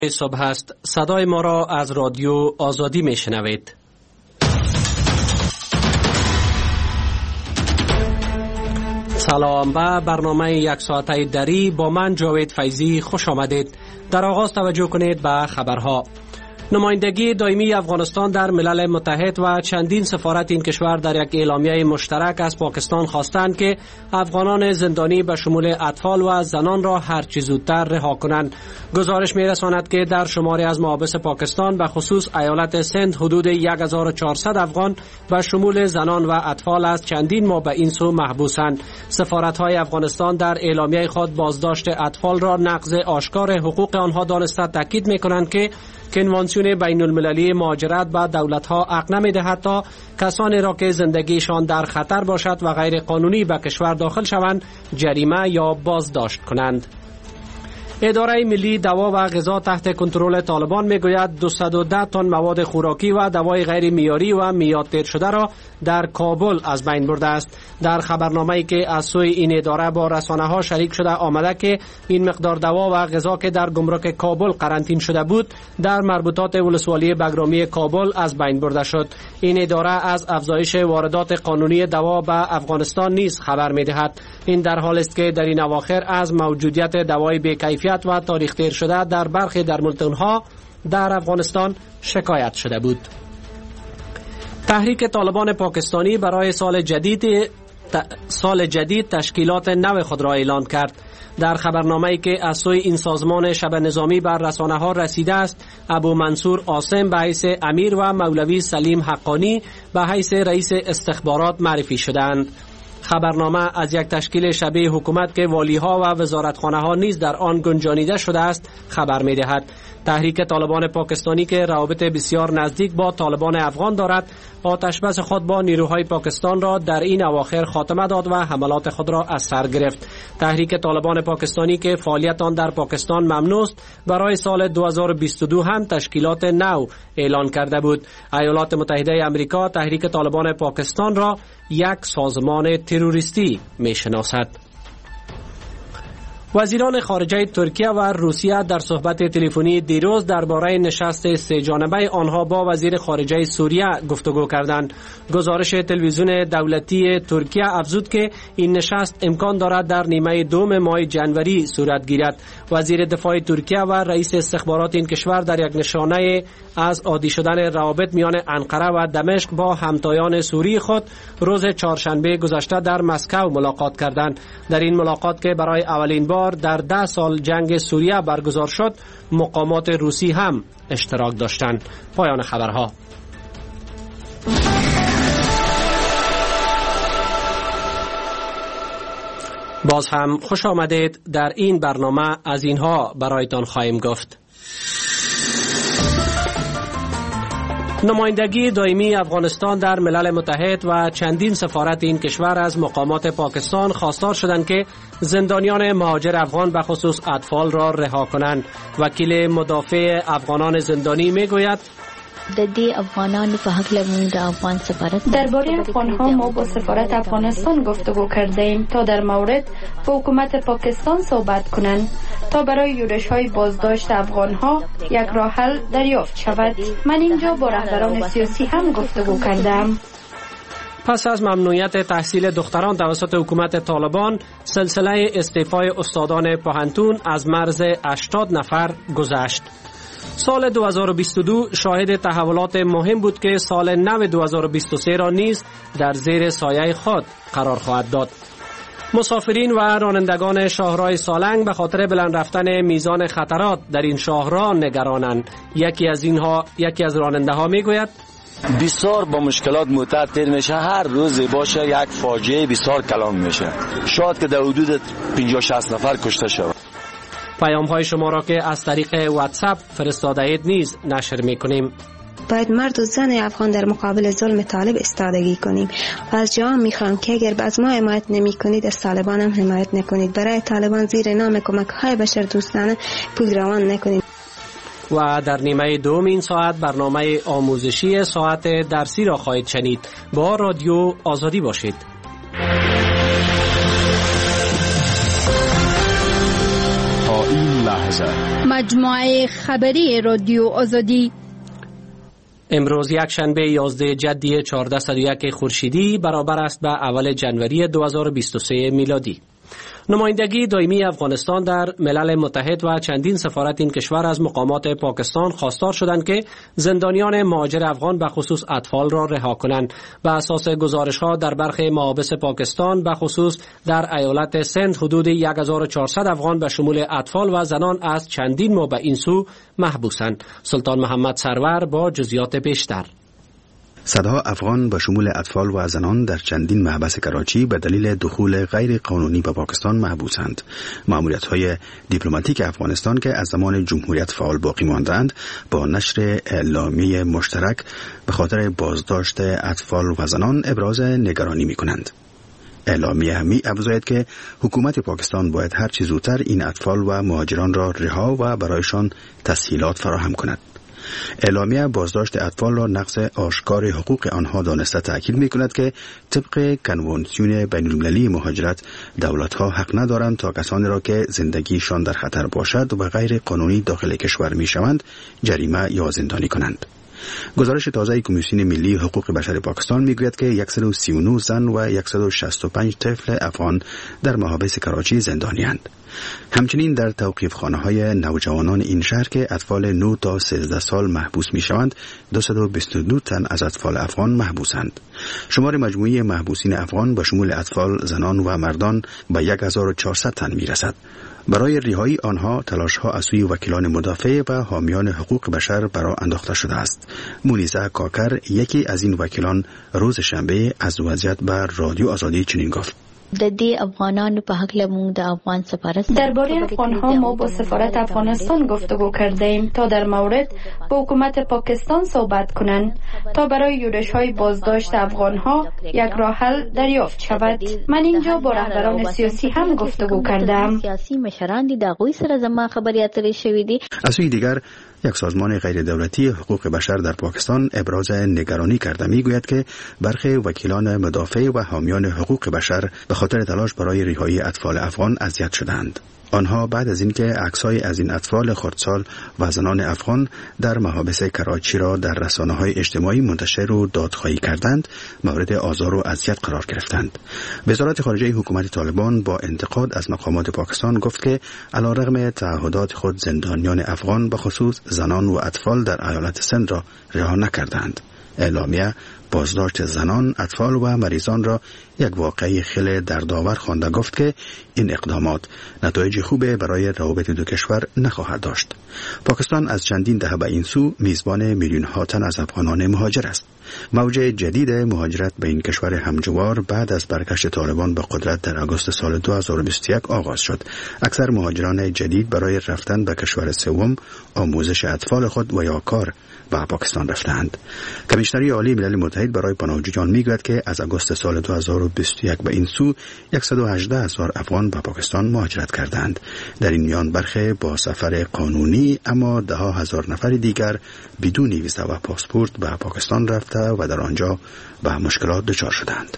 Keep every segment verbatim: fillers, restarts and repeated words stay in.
صبح است. صدای ما را از رادیو آزادی می شنوید. سلام به برنامه یک ساعته دری با من جاوید فیضی خوش آمدید. در آغاز توجه کنید به خبرها. نمایندگی دائمی افغانستان در ملل متحد و چندین سفارت این کشور در یک اعلامیه مشترک از پاکستان خواستند که افغانان زندانی به شمول اطفال و زنان را هر چه زودتر رها کنند. گزارش می‌رساند که در شماری از محابس پاکستان به خصوص ایالت سند حدود هزار و چهارصد افغان به شمول زنان و اطفال از چندین ماه به این سو محبوسند. سفارت‌های افغانستان در اعلامیه خود بازداشت اطفال را نقض آشکار حقوق آنها دانسته تاکید می‌کنند که کنوانسیون بین المللی مهاجرت به دولت‌ها حق نمی‌دهد تا کسانی را که زندگیشان در خطر باشد و غیر قانونی به کشور داخل شوند جریمه یا بازداشت کنند. اداره ملی دوا و غذا تحت کنترل طالبان میگوید دویست و ده تن مواد خوراکی و دوای غیر معیاری و میعادتر شده را در کابل از بین برده است. در خبرنامه‌ای که از سوی این اداره با رسانه‌ها شریک شده آمده که این مقدار دوا و غذا که در گمرک کابل قرنطین شده بود در مربوطات ولسوالی بگرامی کابل از بین برده شد. این اداره از افزایش واردات قانونی دوا به افغانستان نیز خبر می‌دهد. این در حالی است که در این اواخر از موجودیت دوای بی‌کیفیت و تاریخ تیر شده در برخی درمانخانه‌ها در افغانستان شکایت شده بود. تحریک طالبان پاکستانی برای سال جدید سال جدید تشکیلات نو خود را اعلان کرد. در خبرنامه‌ای که از سوی این سازمان شبه نظامی بر رسانه‌ها رسیده است، ابو منصور عاصم به حیث امیر و مولوی سلیم حقانی به حیث رئیس استخبارات معرفی شدند. خبرنامه از یک تشکیل شبیه حکومت که والیها و وزارتخانه‌ها نیز در آن گنجانیده شده است خبر می‌دهد. تحریک طالبان پاکستانی که روابط بسیار نزدیک با طالبان افغان دارد، آتشبس خود با نیروهای پاکستان را در این اواخر خاتمه داد و حملات خود را از سر گرفت. تحریک طالبان پاکستانی که فعالیت آن در پاکستان ممنوع است، برای سال دو هزار و بیست و دو هم تشکیلات نو اعلان کرده بود. ایالات متحده آمریکا تحریک طالبان پاکستان را یک سازمان تروریستی می‌شناسد. وزیران خارجه ترکیه و روسیه در صحبت تلفنی دیروز درباره نشست سه جانبه آنها با وزیر خارجه سوریه گفتگو کردند. گزارش تلویزیون دولتی ترکیه افزود که این نشست امکان دارد در نیمه دوم ماه جنوری صورت گیرد. وزیر دفاع ترکیه و رئیس استخبارات این کشور در یک نشانه از عادی شدن روابط میان انقره و دمشق با همتایان سوری خود روز چهارشنبه گذشته در مسکو ملاقات کردند. در این ملاقات که برای اولین بار در ده سال جنگ سوریه برگزار شد، مقامات روسی هم اشتراک داشتند. پایان خبرها. باز هم خوش آمدید. در این برنامه از اینها برایتان خواهیم گفت. نمایندگی دائمی افغانستان در ملل متحد و چندین سفارت این کشور از مقامات پاکستان خواستار شدند که زندانیان مهاجر افغان به خصوص اطفال را رها کنند. وکیل مدافع افغانان زندانی میگوید د دې افغانانو په حق لمون د افغان سفارت درباره افغان‌ها ما با سفارت افغانستان گفتگو کردیم تا در مورد با حکومت پاکستان صحبت کنند تا برای یورش‌های بازداشت افغان‌ها یک راه حل دریافت شود. من اینجا با رهبران سیاسی هم گفتگو کردم. پس از ممنوعیت تحصیل دختران توسط حکومت طالبان، سلسله استعفای استادان پوهنتون از مرز هشتاد نفر گذشت. سال دو هزار و بیست و دو شاهد تحولات مهم بود که سال نو دو هزار و بیست و سه را نیز در زیر سایه خود قرار خواهد داد. مسافرین و رانندگان شاهراه سالنگ به خاطر بلند رفتن میزان خطرات در این شاهراه نگرانند. یکی از اینها یکی از راننده ها میگوید بسیار با مشکلات متعطل میشه. هر روز باشه یک فاجعه بسیار کلان میشه. شاید که در حدود پنجاه شصت نفر کشته شود. پیام های شما را که از طریق واتساپ فرستاده اید نیز نشر میکنیم. باید مرد و زن افغان در مقابل ظلم طالب استادگی کنیم و از جوان میخوام که اگر از ما حمایت نمی کنید از طالبان هم حمایت نکنید. برای طالبان زیر نام کمک های بشر دوستانه پول روان نکنید. و در نیمه دوم این ساعت برنامه آموزشی ساعت درسی را خواهید شنید. با رادیو آزادی باشید. تا این لحظه هزار. مجموعه خبری رادیو آزادی. امروز یک شنبه یازده جدی چهارده صد و یک خورشیدی برابر است به اول جنوری دو هزار و بیست و سه میلادی. نمایندگی دائمی افغانستان در ملل متحد و چندین سفارت این کشور از مقامات پاکستان خواستار شدند که زندانیان مهاجر افغان به خصوص اطفال را رها کنند. بر اساس گزارش‌ها در برخی محابس پاکستان به خصوص در ایالت سند حدود یک هزار و چهارصد افغان به شمول اطفال و زنان از چندین ماه به این سو محبوسند. سلطان محمد سرور با جزئیات بیشتر. صدها افغان به شمول اطفال و زنان در چندین محبس کراچی به دلیل دخول غیر قانونی به پاکستان محبوسند. مأموریت‌های دیپلماتیک افغانستان که از زمان جمهوریت فعال باقی ماندند با نشر اعلامیه مشترک به خاطر بازداشت اطفال و زنان ابراز نگرانی می‌کنند. اعلامیه می افزاید که حکومت پاکستان باید هر چه زودتر این اطفال و مهاجران را رها و برایشان تسهیلات فراهم کند. اعلامیه بازداشت اطفال را نقض آشکار حقوق آنها دانسته تأکید می‌کند که طبق کنوانسیون بین‌المللی مهاجرت دولت‌ها حق ندارند تا کسانی را که زندگیشان در خطر باشد و غیر قانونی داخل کشور می‌شوند جریمه یا زندانی کنند. گزارش تازه کمیسیون ملی حقوق بشر پاکستان میگوید که صد و سی و نه زن و صد و شصت و پنج طفل افغان در محابس کراچی زندانی اند. همچنین در توقیف خانه های نوجوانان این شهر که اطفال نه تا سیزده سال محبوس می شوند دویست و بیست و دو تن از اطفال افغان محبوسند. شمار مجموعی محبوسین افغان به شمول اطفال، زنان و مردان به هزار و چهارصد تن می رسد. برای رهایی آنها تلاش‌ها از سوی وکیلان مدافع و حامیان حقوق بشر برای انداخته شده است. مونیزه کاکر یکی از این وکیلان روز شنبه از وضعیت بر رادیو آزادی چنین گفت: د دې افغانانو په حق لمون د افغان سفارت درباره افغان‌ها ما با سفارت افغانستان گفتگو کردیم تا در مورد با حکومت پاکستان صحبت کنند تا برای یورش‌های بازداشت افغان‌ها یک راه حل دریافت شود. من اینجا با رهبران سیاسی هم گفتگو کردم. سیاسی مشران دي د غوي سره زما خبرې اترې شوې دي. از سوی دیگر یک سازمان غیر دولتی حقوق بشر در پاکستان ابراز نگرانی کرده میگوید که برخی وکیلان مدافع و حامیان حقوق بشر به خاطر تلاش برای رهایی اطفال افغان اذیت شدند. آنها بعد از اینکه عکس‌های از این اطفال خردسال و زنان افغان در محابس کراچی را در رسانه‌های اجتماعی منتشر و دادخواهی کردند، مورد آزار و اذیت قرار گرفتند. وزارت خارجه حکومت طالبان با انتقاد از مقامات پاکستان گفت که علیرغم تعهدات خود زندانیان افغان به خصوص زنان و اطفال در ایالت سند را رها نکردند. اعلامیه بازداشت زنان، اطفال و مریضان را یک واقعه خیلی دردآور خوانده گفت که این اقدامات نتایج خوبه برای روابط دو کشور نخواهد داشت. پاکستان از چندین دهه به این سو میزبان میلیون ها تن از افغانان مهاجر است. موج جدید مهاجرت به این کشور همجوار بعد از برگشت طالبان به قدرت در آگوست سال دو هزار و بیست و یک آغاز شد. اکثر مهاجران جدید برای رفتن به کشور سوم، آموزش اطفال خود و یا کار به پاکستان رفتند. کمیشنری عالی ملل متحد برای پناهجویان میگوید که از آگوست سال دو هزار و بیست و یک به این سو صد و هجده هزار افغان به پاکستان مهاجرت کردند. در این میان برخی با سفر قانونی اما ده هزار نفر دیگر بدون ویزا و پاسپورت به پاکستان رفته و در آنجا به مشکلات دچار شدند.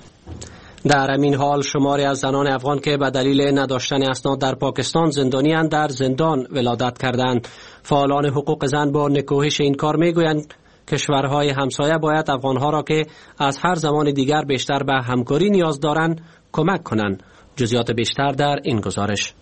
در همین حال شماری از زنان افغان که به دلیل نداشتن اسناد در پاکستان زندانی‌اند در زندان ولادت کردند. فعالان حقوق زن با نکوهش این کار میگویند کشورهای همسایه باید افغانها را که از هر زمان دیگر بیشتر به همکاری نیاز دارند کمک کنند. جزئیات بیشتر در این گزارش.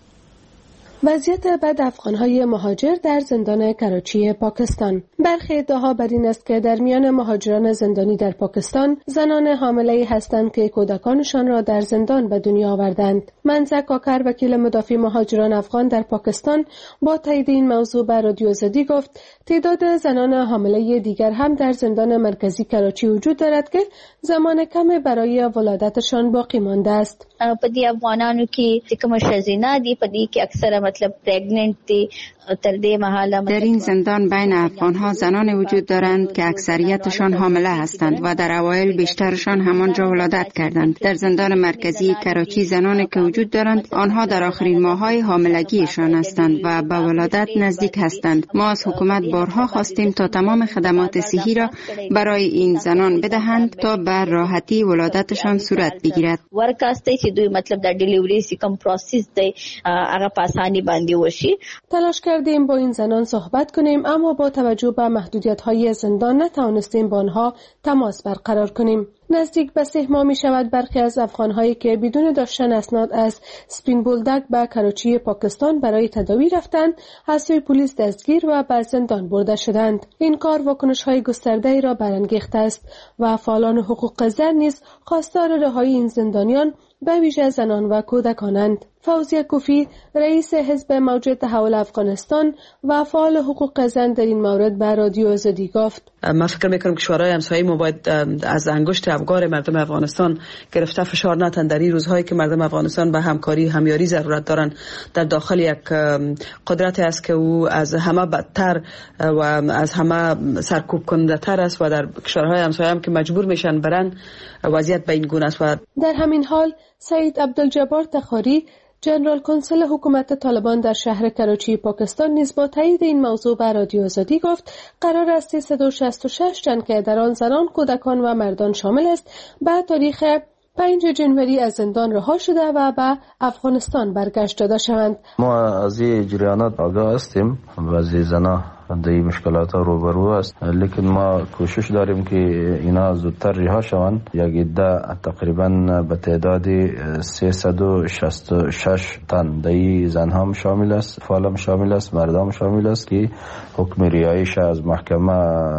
وضعیت بد افغان‌های مهاجر در زندان کراچی پاکستان. برخی ادعاها بر این است که در میان مهاجران زندانی در پاکستان زنان حامله‌ای هستند که کودکانشان را در زندان به دنیا آوردند. منزه کاکر وکیل مدافع مهاجران افغان در پاکستان با تایید این موضوع به رادیو آزادی گفت تعداد زنان حامله دیگر هم در زندان مرکزی کراچی وجود دارد که زمان کم برای ولادتشان باقی مانده است. په دې افغانانو کې چې کوم ښځینه دي په دې کې اکثره مطلب پریگننت دي تر دې مهاله. در این زندان بین افغانها زنان وجود دارند که اکثریتشان حامله هستند و در اوایل بیشترشان همانجا ولادت کردند. در زندان مرکزی کراچی زنانی که وجود دارند آنها در آخرین ماه‌های حاملگیشان هستند و به ولادت نزدیک هستند. ما از حکومت بارها خواستیم تا تمام خدمات صحی را برای این زنان بدهند تا به راحتی ولادتشان صورت بگیرد. ورکاسته چې دوی مطلب د ډیلیوری سی کوم پروسس دی هغه په اساني دای باندې وشي. تلاش کردیم با این زنان صحبت کنیم، اما با توجه به محدودیت‌های زندان نتوانستیم با آنها تماس برقرار کنیم. نزدیک به سه ماه می شود برخی از افغان‌هایی که بدون داشتن اسناد از سپین بولدک به کراچی پاکستان برای تداوی رفتند، از سوی پلیس دستگیر و به زندان برده شدند. این کار واکنش‌های گسترده‌ای را برانگیخته است و فعالان حقوق زن نیز خواستار رهایی این زندانیان به ویژه زنان و کودکانند. فوزیه کوفی رئیس حزب موجود تحول افغانستان و فعال حقوق زن در این مورد به رادیو آزادی گفت: من فکر میکنم که شورای همسایه ما باید از انگشت افگار مردم افغانستان گرفته فشار نتن در این روزهایی که مردم افغانستان به همکاری همیاری ضرورت دارند در داخل یک قدرتی است که او از همه بدتر و از همه سرکوب کننده تر است و در کشورهای همسایه هم که مجبور میشن برن وضعیت به این گونه است. و در همین حال سعید عبدالجبار تخاری جنرال کنسل حکومت طالبان در شهر کراچی پاکستان نیز با تایید این موضوع به رادیو آزادی گفت قرار است سیصد و شصت و شش جنگ که در آن زنان، کودکان و مردان شامل است به تاریخ پنج جنوری از زندان رها شده و به افغانستان برگشت داده شوند. ما از این جریانات آگاه هستیم، بعضی زنان در این مشکلات روبرو است، لیکن ما کوشش داریم که اینا زودتر رها شوند. یک عده تقریبا به تعداد سیصد و شصت و شش تن در این زنها هم شامل است، فعال هم شامل است، مردم شامل است که حکم رهاییش از محکمه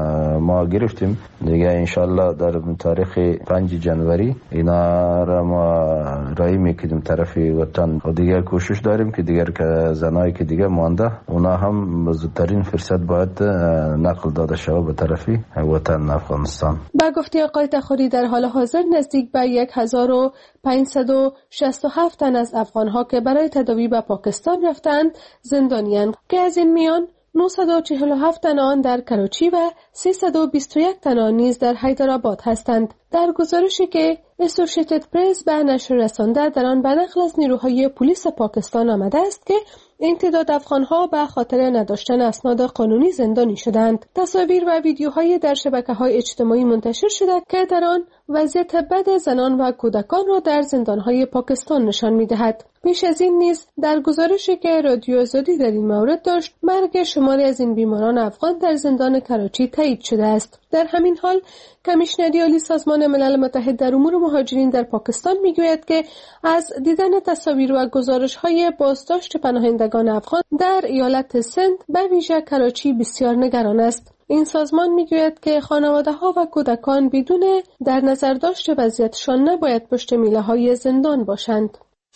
ما گرفتیم. دیگه انشالله در تاریخ پنج جنوری اینا را ما رهایی میکنیم طرف وطن و دیگه کوشش داریم که دیگر که زنایی که دیگه مانده اونا هم زودترین فرصت باید نقل داده شود به طرفی وطن افغانستان. با گفته آقای تخاری در حال حاضر نزدیک به هزار و پانصد و شصت و هفت تن از افغانها که برای تداوی به پاکستان رفتند زندانیان که از این میان نهصد و چهل و هفت تن آن در کراچی و سیصد و بیست و یک تن آن نیز در حیدرآباد هستند. در گزارشی که اسوسییتد پرس به نشر رسانده در آن به نقل از نیروهای پلیس پاکستان آمده است که این تعداد افغانها به خاطر نداشتن اسناد قانونی زندانی شدند. تصاویر و ویدیوهای در شبکه‌های اجتماعی منتشر شده که در آن وضعیت بد زنان و کودکان را در زندانهای پاکستان نشان می‌دهد. پیش از این نیز در گزارشی که رادیو آزادی در این مورد داشت، مرگ شماری از این بیماران افغان در زندان کراچی تایید شده است. در همین حال کمیشنری عالی سازمان ملل متحد در امور مهاجرین در پاکستان میگوید که از دیدن تصاویر و گزارش‌های بازداشت پناهندگان افغان در ایالت سند به ویژه کراچی بسیار نگران است. این سازمان میگوید که خانواده‌ها و کودکان بدون در نظر داشت وضعیتشان نباید پشت میله‌های زندان باشند.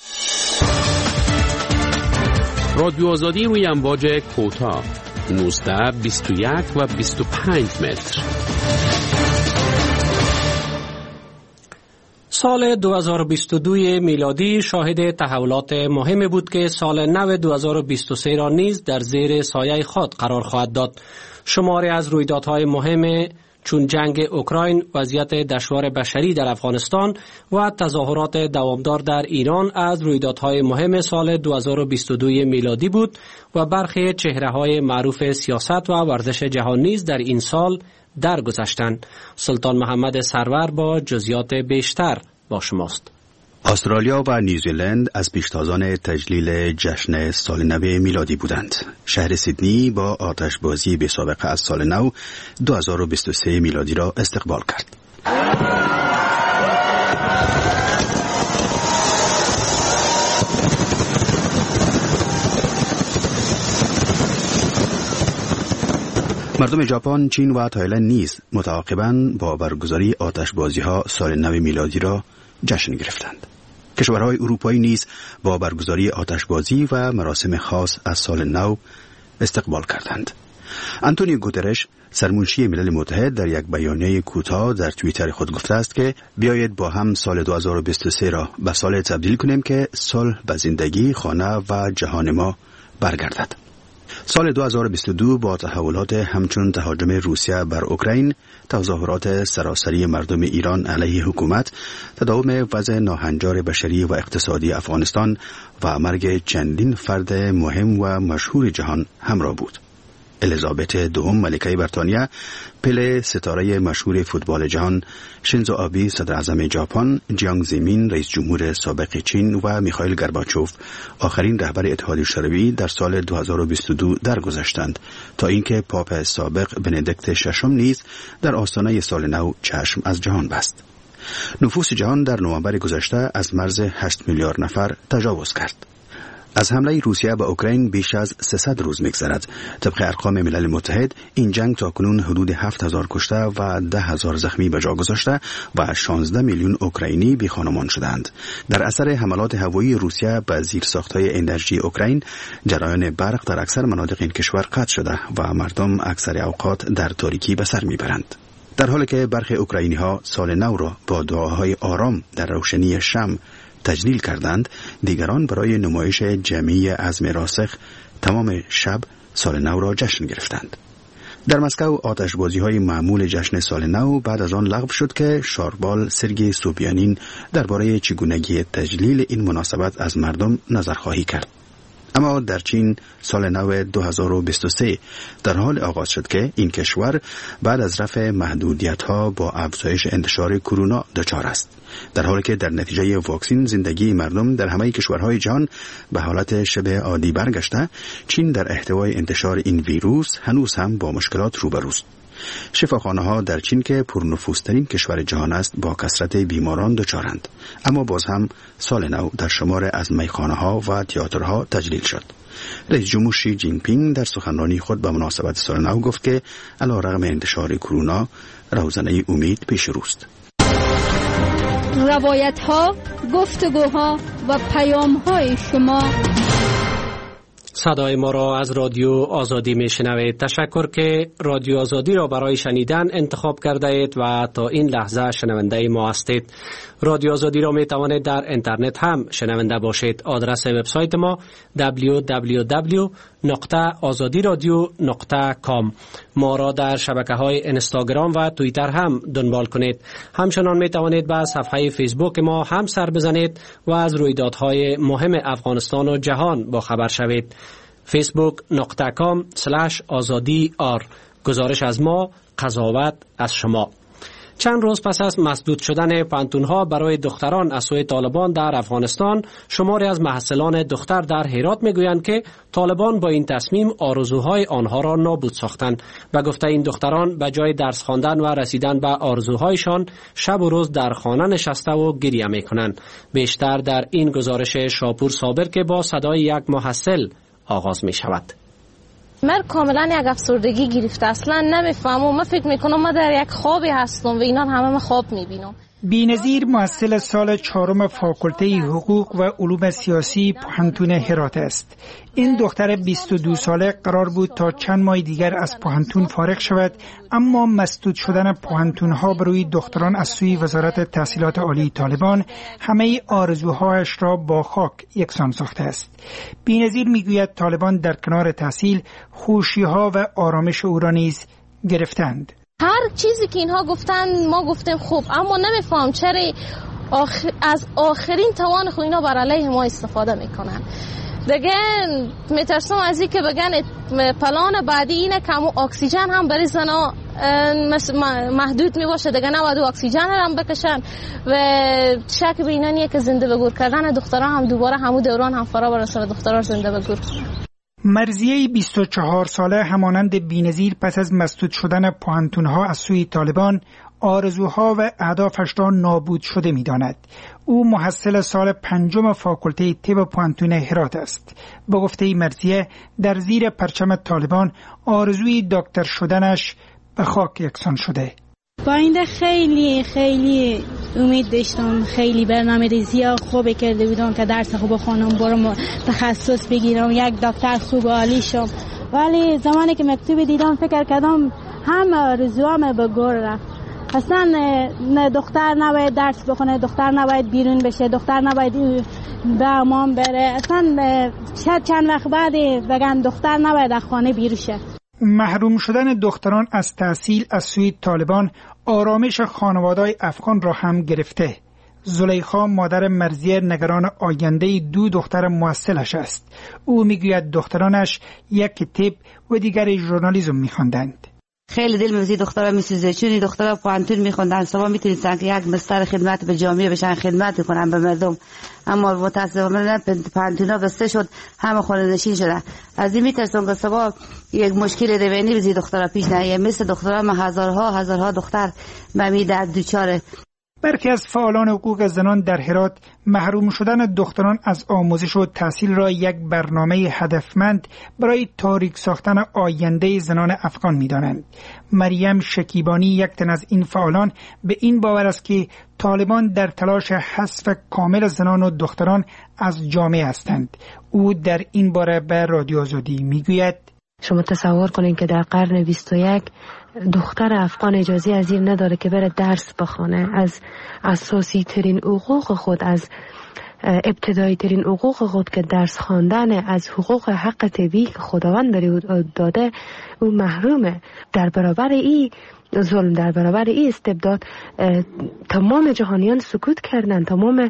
رادیو آزادی روی امواج کوتاه نوزده، بیست و یک و بیست و پنج متر. سال دو هزار و بیست و دو میلادی شاهد تحولات مهمی بود که سال نو دو هزار و بیست و سه را نیز در زیر سایه خود قرار خواهد داد. شماری از رویدادهای مهم چون جنگ اوکراین، وضعیت دشوار بشری در افغانستان و تظاهرات دوامدار در ایران از رویدادهای مهم سال دو هزار و بیست و دو میلادی بود و برخی چهره‌های معروف سیاست و ورزش جهان نیز در این سال درگذشتند. سلطان محمد سرور با جزئیات بیشتر با شماست. استرالیا و نیوزیلند از پیشتازان تجلیل جشن سال نو میلادی بودند. شهر سیدنی با آتشبازی بی سابقه از سال نو دو هزار و بیست و سه میلادی را استقبال کرد. مردم ژاپن، چین و تایلند نیز متعاقباً با برگزاری آتشبازی‌ها سال نو میلادی را جشن گرفتند. کشورهای اروپایی نیز با برگزاری آتشبازی و مراسم خاص از سال نو استقبال کردند. آنتونیو گوترش، سرمنشی ملل متحد، در یک بیانیه کوتاه در توییتر خود گفته است که بیایید با هم سال دو هزار و بیست و سه را به سال تبدیل کنیم که صلح به زندگی، خانه و جهان ما برگردد. سال دو هزار و بیست و دو با تحولات همچون تهاجم روسیه بر اوکراین، تظاهرات سراسری مردم ایران علیه حکومت، تداوم وضع ناهنجار بشری و اقتصادی افغانستان و مرگ چندین فرد مهم و مشهور جهان همراه بود. الیزابت دوم ملکه بریتانیا، پله ستاره مشهور فوتبال جهان، شینزو آبی صدر اعظم ژاپن، جیانگ زیمین رئیس جمهور سابق چین و میخائیل گورباچوف آخرین رهبر اتحادیه شوروی در سال دو هزار و بیست و دو درگذشتند تا اینکه پاپ سابق بندیکت ششم نیز در آستانه سال نو چشم از جهان بست. نفوس جهان در نوامبر گذشته از مرز هشت میلیارد نفر تجاوز کرد. از حمله روسیه به اوکراین بیش از سیصد روز می‌گذرد. طبق ارقام ملل متحد این جنگ تاکنون حدود هفت هزار کشته و ده هزار زخمی به جا گذاشته و شانزده میلیون اوکراینی بی خانمان شدند. در اثر حملات هوایی روسیه به زیرساخت‌های انرژی اوکراین، جریان برق در اکثر مناطق این کشور قطع شده و مردم اکثر اوقات در تاریکی به سر میبرند. در حالی که برخی اوکراینی‌ها سال نو را با دعاهای آرام در روشنی شمع تجلیل کردند، دیگران برای نمایش جمعی عزم راسخ تمام شب سال نو را جشن گرفتند. در مسکو آتشبازی‌های معمول جشن سال نو بعد از آن لغو شد که شاربال سرگئی سوبیانین درباره چگونگی تجلیل این مناسبت از مردم نظرخواهی کرد. اما در چین سال نو دو هزار و بیست و سه در حال آغاز شد که این کشور بعد از رفع محدودیت‌ها با افزایش انتشار کرونا دچار است، در حالی که در نتیجه واکسن زندگی مردم در همه کشورهای جهان به حالت شبه عادی برگشته. چین در احتوای انتشار این ویروس هنوز هم با مشکلات روبروست. شفاخانه‌ها در چین که پرنفوذترین کشور جهان است با کثرت بیماران دچارند، اما باز هم سال نو در شمار از میخانه‌ها و تئاترها تجلیل شد. رئیس جمهور شی جین پینگ در سخنرانی خود به مناسبت سال نو گفت که علیرغم انتشار کرونا روزنه امید پیش روست. روایت‌ها، گفتگوها و پیام‌های شما. صدای ما را از رادیو آزادی میشنوید. تشکر که رادیو آزادی را برای شنیدن انتخاب کرده اید و تا این لحظه شنونده ما هستید. رادیو آزادی را می توانید در اینترنت هم شنونده باشید. آدرس وبسایت ما دبلیو دبلیو دبلیو نقطه آزادی رادیو نقطه کام. ما را در شبکه‌های اینستاگرام و توییتر هم دنبال کنید. همچنان می توانید به صفحه فیسبوک ما هم سر بزنید و از رویدادهای مهم افغانستان و جهان با خبر شوید. فیسبوک نقطه کام سلش آزادی آر. گزارش از ما، قضاوت از شما. چند روز پس از مسدود شدن پانتون‌ها برای دختران از سوی طالبان در افغانستان، شماری از محصلان دختر در هرات میگویند که طالبان با این تصمیم آرزوهای آنها را نابود ساختند و گفته این دختران به جای درس خواندن و رسیدن به آرزوهایشان شب و روز در خانه نشسته و گریه میکنند. بیشتر در این گزارش شاپور صابر که با صدای یک محصل آغاز می شود. من کاملا یک افسردگی گرفته، اصلا نمیفهمم. من فکر میکنم من در یک خوابی هستم و اینا همه من خواب میبینم. بی‌نظیر محصل سال چهارم فاکولته حقوق و علوم سیاسی پوهنتون هرات است. این دختر بیست و دو ساله قرار بود تا چند ماه دیگر از پوهنتون فارغ شود، اما مسدود شدن پوهنتون‌ها بروی دختران از سوی وزارت تحصیلات عالی طالبان همه آرزوهایش را با خاک یکسان ساخته است. بی‌نظیر میگوید طالبان در کنار تحصیل خوشی‌ها و آرامش او را نیز گرفتند. هر چیزی که اینها گفتن ما گفتیم خوب، اما نمیفهم چرا آخر از آخرین توان خود اینا بر علیه ما استفاده میکنن. دیگه میترسم از این که بگن پلان بعدی اینه که همون اکسیژن هم برای زنا محدود میباشه، دیگه نباید اکسیژن هم بکشن و شک به اینا نیه که زنده به گور کردن دختران هم دوباره همون دوران هم فرا برسه دختران زنده به گور کنن. مرضیه بیست و چهار ساله همانند بی‌نظیر پس از مسدود شدن پوهنتون‌ها از سوی طالبان آرزوها و اهدافش را نابود شده می‌داند. او محصل سال پنجم فاکولته طب پوهنتون هرات است. به گفته مرضیه در زیر پرچم طالبان آرزوی دکتر شدنش به خاک یکسان شده. با این خیلی خیلی امید داشتم، خیلی برنامه ریزی خوب کرده بودم که درس خوب بخونم، برم تخصص بگیرم، یک دکتر خوب عالی شم، ولی زمانی که مکتوب دیدم فکر کردم هم آرزوام به گور رفت. اصلا نه دختر نباید درس بخونه، دختر نباید بیرون بشه، دختر نباید به حمام بره، اصلا شاید چند وقت بعد بگن دختر نباید از خانه بیرون شه. محروم شدن دختران از تحصیل از سوی طالبان آرامش خانواده‌های افغان را هم گرفته. زلیخا مادر مرضیه نگران آینده دو دختر موصلش است. او میگوید دخترانش یک طب و دیگری ژورنالیسم می‌خواندند. خیلی دل می‌زی دخترها می‌سوزه، چون دخترها پانتون می‌خوندن، صبح می‌تونستن که یک مستر خدمت به جامعه بشن، خدمت کنن به مردم، اما متأسفانه پانتونا بسته شد، همه خانه نشین شدن. از این می‌ترسم که صبح یک مشکل روانی بزی دخترها پیش نیاد. مثل دخترها ما هزارها هزارها دختر به می درد دوچاره. برخی از فعالان حقوق زنان در هرات محروم شدن دختران از آموزش و تحصیل را یک برنامه هدفمند برای تاریک ساختن آینده زنان افغان می‌دانند. مریم شکیبانی یک تن از این فعالان به این باور است که طالبان در تلاش حذف کامل زنان و دختران از جامعه هستند. او در این باره به رادیو آزادی میگوید: شما تصور کنید که در قرن بیست و یک دختر افغان اجازه از این نداره که بره درس بخونه. از اساسی ترین حقوق خود، از ابتدایی ترین حقوق خود که درس خواندن، از حقوق حق طبیعی که خداوند داده، او محرومه. در برابر این ظلم، در برابر این استبداد تمام جهانیان سکوت کردن. تمام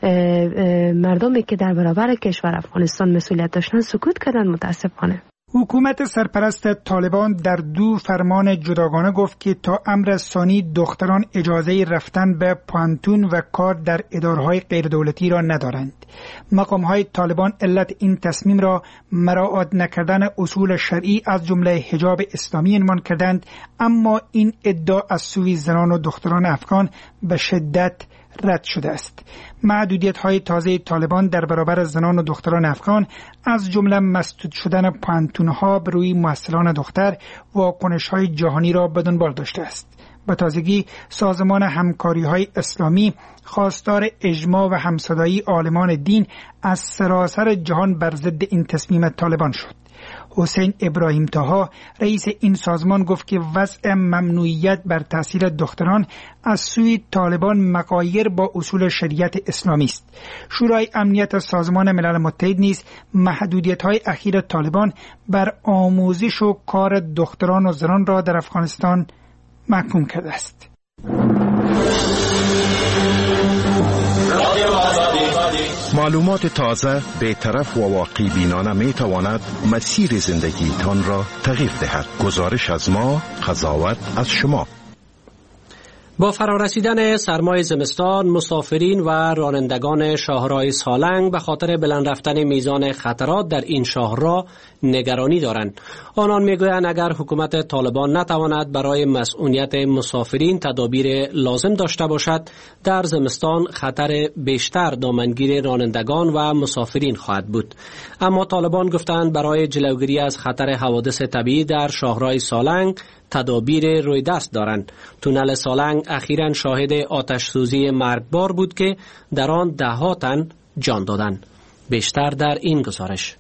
مردمی که در برابر کشور افغانستان مسئولیت داشتن سکوت کردن. متاسفانه حکومت سرپرست طالبان در دو فرمان جداگانه گفت که تا امر ثانی دختران اجازه رفتن به پانتون و کار در ادارهای غیردولتی را ندارند. مقامهای طالبان علت این تصمیم را مراعات نکردن اصول شرعی از جمله حجاب اسلامی عنوان کردند، اما این ادعا از سوی زنان و دختران افغان به شدت رد شده است. محدودیت های تازه طالبان در برابر زنان و دختران افغان از جمله مسدود شدن پانتون ها بر روی محصلان دختر واکنش های جهانی را به دنبال داشته است. به تازگی سازمان همکاری های اسلامی خواستار اجماع و همصدایی عالمان دین از سراسر جهان بر ضد این تصمیم طالبان شد. حسین ابراهیم طاها رئیس این سازمان گفت که وضع ممنوعیت بر تحصیل دختران از سوی طالبان مغایر با اصول شریعت اسلامی است. شورای امنیت سازمان ملل متحد نیز محدودیت‌های اخیر طالبان بر آموزش و کار دختران و زنان را در افغانستان محکوم کرده است. معلومات تازه، بی‌طرف و واقعی بینانه می تواند مسیر زندگی تان را تغییر دهد. گزارش از ما، قضاوت از شما. با فرارسیدن سرمای زمستان، مسافرین و رانندگان شاهراه سالنگ به خاطر بلند رفتن میزان خطرات در این شاهراه نگرانی دارند. آنان میگویند اگر حکومت طالبان نتواند برای مسئولیت مسافرین تدابیر لازم داشته باشد، در زمستان خطر بیشتر دامنگیر رانندگان و مسافرین خواهد بود. اما طالبان گفتند برای جلوگیری از خطر حوادث طبیعی در شاهراه سالنگ تدابیر روی دست دارند. تونل سالنگ اخیراً شاهد آتش سوزی مرگبار بود که در آن ده ها تن جان دادند. بیشتر در این گزارش.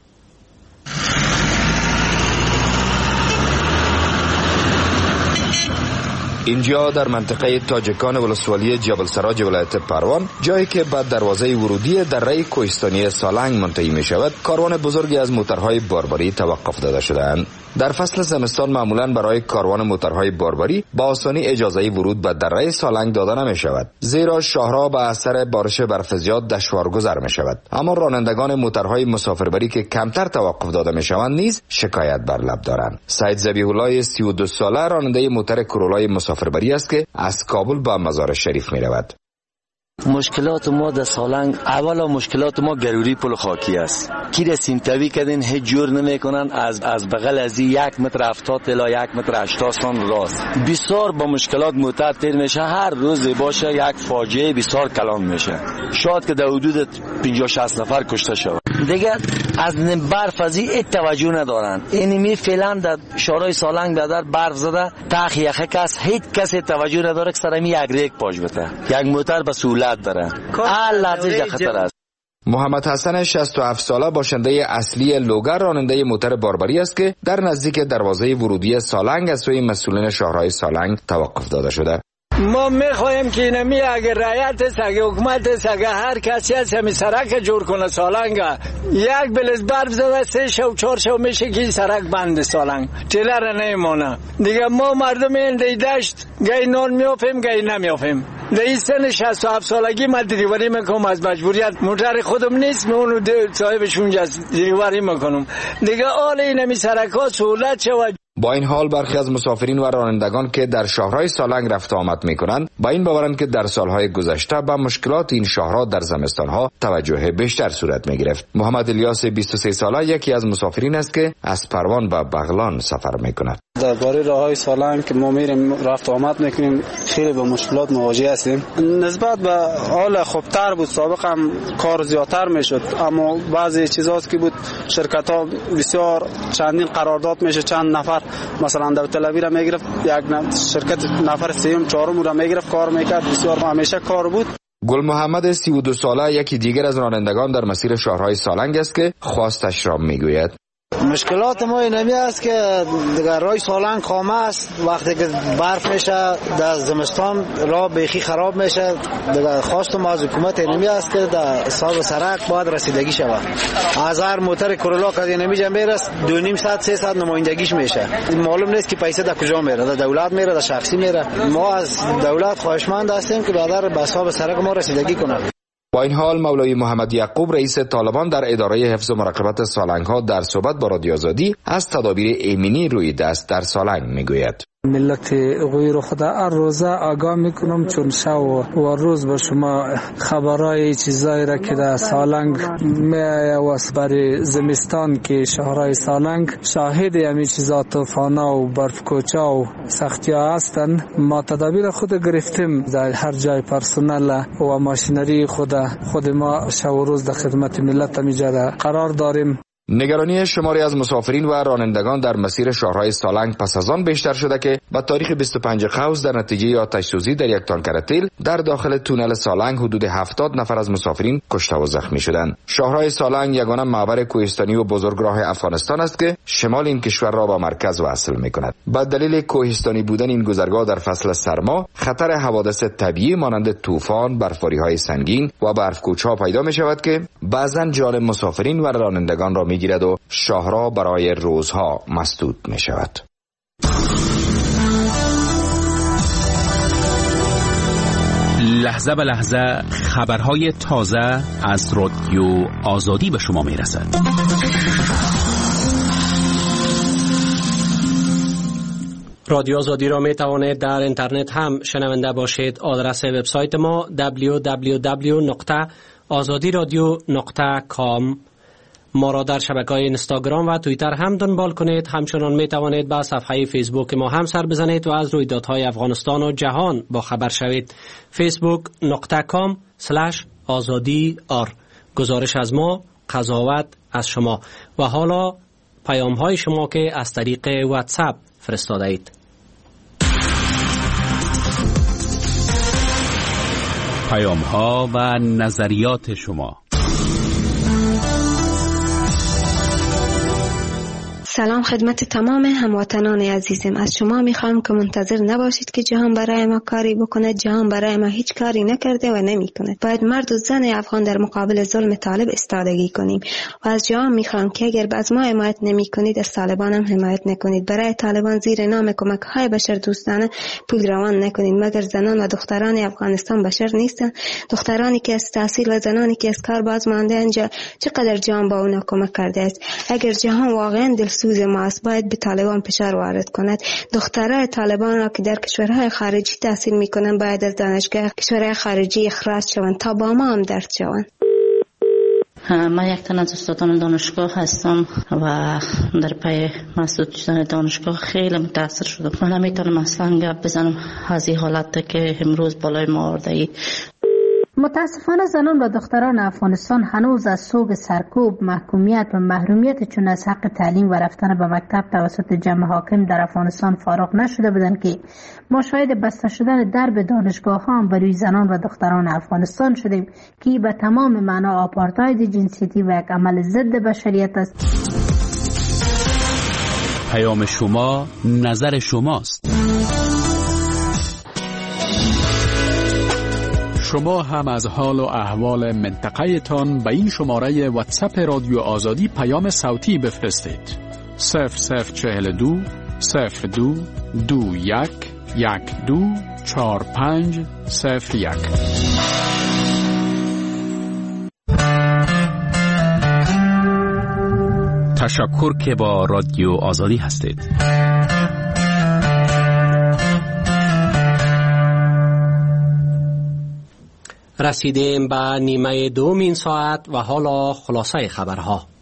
اینجا در منطقه تاجکان ولسوالی جبل سراج ولایت پروان، جایی که به دروازه ورودی دره کوهستانی سالنگ منتهی می شود، کاروان بزرگی از موترهای باربری توقف داده شده‌اند. در فصل زمستان معمولاً برای کاروان موترهای باربری با آسانی اجازه ورود به دره سالنگ داده نمی شود، زیرا شاهراه به اثر بارش برف زیاد دشوار گذر می شود. اما رانندگان موترهای مسافربری که کمتر توقف داده می شوند نیز شکایت بر لب دارند. سعید ذبیح الله سی و دو ساله راننده موتر کرولای مسافربری است که از کابل به مزار شریف می رود. مشکلات ما در سالنگ، اولا مشکلات ما گروری پل خاکی است. کی رسیم توی کردین هیچ جور نمیکنن. از از بغل از یک متر هفتاد الی یک متر هشتاد سان راست. بسیار با مشکلات متعطل میشه. هر روز باشه یک فاجعه بسیار کلان میشه. شاید که در حدود پنجاه شصت نفر کشته شود. دیگه از برف ازی توجه ندارن. اینمی فعلا در شارای سالنگ بدر برف زده تاخ یخه کس هیچ کسی توجه نداره که سرمی یک ریک پاش بته. یک موتر به سهولت داره. هر لحظه خطر است. محمد حسن شصت و هفت ساله باشنده اصلی لوگر راننده موتر باربری است که در نزدیک دروازه ورودی سالنگ از سوی مسئولین شهرهای سالنگ توقف داده شده. ما میخوایم که اینمی اگر رعیت است، اگر حکومت است، اگر هر کسی هست همی سرک جور کنه سالنگ، یک بلز برف زده سه شو چهار شو میشه که این سرک بند سالنگ تیلر نیمونه دیگه. ما مردم این دیدشت گای نان میافیم گای نمیافیم. در این سن شصت و هفت سالگی من دریوری میکنم از مجبوریت، موتر خودم نیست، من اونو صاحبش اونجا دریوری میکنم دیگه. آل این همی سرکا سهولت شود. با این حال برخی از مسافرین و رانندگان که در شهرهای سالنگ رفت آمد میکنند با این باورند که در سالهای گذشته به مشکلات این شهرها در زمستانها توجه بیشتر صورت میگرفت. محمد الیاس بیست و سه ساله یکی از مسافرین است که از پروان به بغلان سفر میکند. درباره راههای سالنگ که ما میریم رفت آمد میکنیم خیلی با مشکلات مواجه هستیم. نسبت به حال خوبتر بود، سابق هم کار زیادتر میشد، اما بعضی چیزاست که بود شرکت ها بسیار چندین قرارداد میشه، چند نفر مثلا در تل‌آویو را میگرفت، یک شرکت نفر سوم چهارم را میگرفت کار میکرد، بسیار همیشه کار بود. گل محمد سی و دو ساله یکی دیگر از رانندگان در مسیر شهرهای سالنگ است که خواستش را میگوید. مشکلات ما اینمی است که دیگر راه سالنگ خامه است، وقتی که برف میشه در زمستان راه بیخی خراب میشه. دیگر خواست ما از حکومت اینمی است که در صاحب سرک باید رسیدگی شود. از هر موتر کرولا که اینمی جا میره دو نیم ساعت سه ساعت نمایندگیش میشه. معلوم نیست که پیسه در کجا میره، در دولت میره در شخصی میره. ما از دولت خواهشمند هستیم که برادر به صاحب سرک ما رسیدگی کنه. با این حال مولوی محمد یعقوب رئیس طالبان در اداره حفظ و مراقبت سالنگ ها در صحبت با رادیو آزادی از تدابیر ایمنی روی دست در سالنگ میگوید. ملت غیر خدا هر روزه آگاه میکنم، چون شب و روز به شما خبرای چیزایی را که در سالنگ میآید و برای زمستان که شهرهای سالنگ شاهد همین چیزا طوفانا و برف کوچا و سختی ها هستند. ما تدابیر خود گرفتیم، در هر جای پرسنل و ماشینری خود خود ما شب و روز در خدمت ملت میجا قرار داریم. نگرانی شماری از مسافرین و رانندگان در مسیر شهرهای سالنگ پس از آن بیشتر شده که با تاریخ بیست و پنج قوس در نتیجه آتش سوزی در یک تانکر تیل در داخل تونل سالنگ حدود هفتاد نفر از مسافرین کشته و زخمی شدند. شهرهای سالنگ یگانه معبر کوهستانی و بزرگراه افغانستان است که شمال این کشور را با مرکز وصل می‌کند. با دلیل کوهستانی بودن این گذرگاه در فصل سرما خطر حوادث طبیعی مانند طوفان، برفاری‌های سنگین و برف‌کوچ‌ها پیدا می‌شود که بعضاً جان مسافرین و رانندگان را میگیرد و شاهراه برای روزها مسدود می شود. لحظه به لحظه خبرهای تازه از رادیو آزادی به شما می رسد. رادیو آزادی را می توانید در اینترنت هم شنونده باشید. آدرس وبسایت ما دبلیو دبلیو دبلیو نقطه آزادی رادیو نقطه کام. ما را در شبکه‌های اینستاگرام و توییتر هم دنبال کنید. همچنان می توانید به صفحه فیسبوک ما هم سر بزنید و از رویدادهای افغانستان و جهان با خبر شوید. فیسبوک نقطه کام سلش آزادی آر. گزارش از ما، قضاوت از شما و حالا پیام های شما که از طریق واتساپ فرستاده اید. پیام ها و نظریات شما. سلام خدمت تمام هموطنان عزیزم. از شما میخوام که منتظر نباشید که جهان برای ما کاری بکنه. جهان برای ما هیچ کاری نکرده و نمیکنه. باید مرد و زن افغان در مقابل ظلم طالب ایستادگی کنیم و از جهان میخوام که اگر از ما حمایت نمیکنید از طالبان هم حمایت نکنید. برای طالبان زیر نام کمک های بشر دوستانه پول روان نکنید، مگر زنان و دختران افغانستان بشر نیستن؟ دخترانی که از تحصیل و زنانی که از کار باز مانده انجا چقدر جهان با اونا کمک کرده است؟ اگر جهان واقعا دلسوز ما است باید به طالبان فشار وارد کند. دخترای طالبان را که در کشورهای خارجی تحصیل میکنن باید از دانشگاه کشورهای خارجی اخراج شوند تا با ما هم درد شوند. من یک تن از استادان دانشگاه هستم و در پی مسدود شدن دانشگاه خیلی متاثر شدم. من نمیتونم اصلا گپ بزنم از این حالت که امروز بالای ما آورده. متاسفانه زنان و دختران افغانستان هنوز از سوگ سرکوب، محکومیت و محرومیت چون از حق تعلیم و رفتن به مکتب توسط جمع حاکم در افغانستان فارغ نشده بودند که ما شاهد بسته شدن درب دانشگاه ها هم بروی زنان و دختران افغانستان شدیم که به تمام معنا آپارتاید جنسیتی و یک عمل ضد بشریت است. پیام شما نظر شماست. شما هم از حال و احوال منطقه تان به این شماره واتساپ رادیو آزادی پیام صوتی بفرستید. صفر صفر چهل دو صفر دو دو یک یک دو چهار پنج صفر یک. تشکر که با رادیو آزادی هستید. رسیدیم به نیمه دوم این ساعت و حالا خلاصه خبرها.